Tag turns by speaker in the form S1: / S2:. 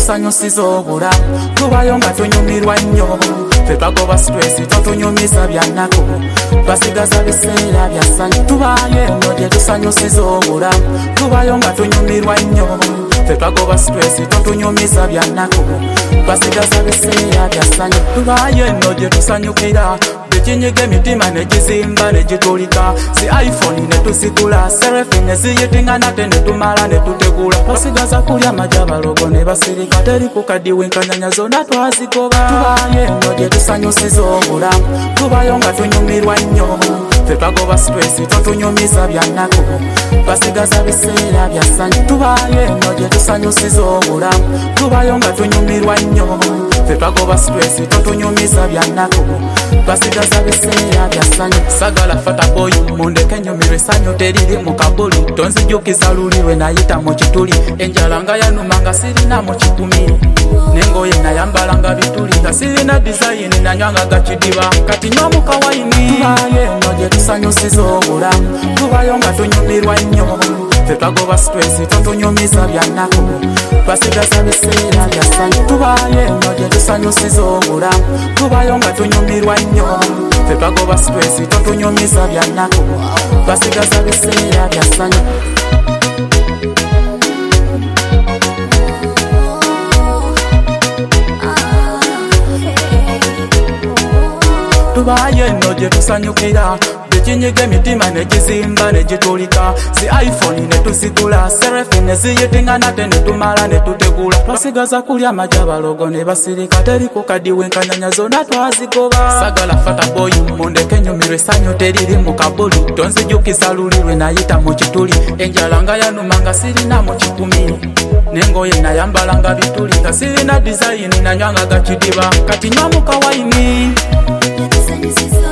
S1: tusanyusiza obulamu tubayo nga tunyumirwa nnyo ffe twagoba stress totunyumiza byannako twasigaza biseera bya ssanyu tubayo eno gye tusanyusiza obulamu tubayo nga tunyumirwa nnyo ffe twagoba stress totunyumiza byannako twasigaza biseera bya ssanyu tubayo eno gye tusanyukira bekinyiga emitima negizimba negitulika si iPhone netuzigula selfie neziyitinga nate netumala netutegula twasigaza kulya majabalogo ne basirika teri kukadiwenkanyanya zonna twazigoba tubayo eno gye tusanyusiza obulamu tubayo nga tunyumirwa nnyo ffe twagoba stress totunyumiza byannako twasigaza biseera bya ssanyu tubayo eno gye tusanyusiza obulamu tubayo nga tunyumirwa nnyo ffe twagoba stress totunyumiza byannako twasigaza biseera bya ssanyu sagala fata boy mundeke nyumirwe essanyu teriri mu kabuli tonzijukiza luli lwe nayita mu kituli enjala nga yanuma nga sirina mu kikumi nengoye nayambala nga bituli nga sirina design nanywanga gakidiba kati nywa mu kawayini tubayo eno gye tusanyusiza obulamu tubayo nga tunyumirwa nnyo ffe twagoba stress totunyumiza byannako twasigaza biseera bya ssanyu tubayo eno gye tusanyusiza obulamu tubayo nga tunyumirwa nnyo ffe twagoba stress totunyumiza byannako twasigaza biseera bya ssanyu tubayo eno gye tusanyukira bekinyiga emitima negizimba negitulika si iPhone netuzigula selfie neziyitinga nate netumala netutegula twasigaza kulya majabalogo ne basirika teri kukadiwenkanyanya zonna twazigoba sagala fata boy mundeke nyumirwe essanyu teriri mu kabuli tonzijukiza luli lwe nayita mu kituli enjala nga yanuma nga sirina mu kikumi nengoye nayambala nga bituli nga sirina design nanywanga gakidiba kati nywa mu kawayini
S2: tusanyusiza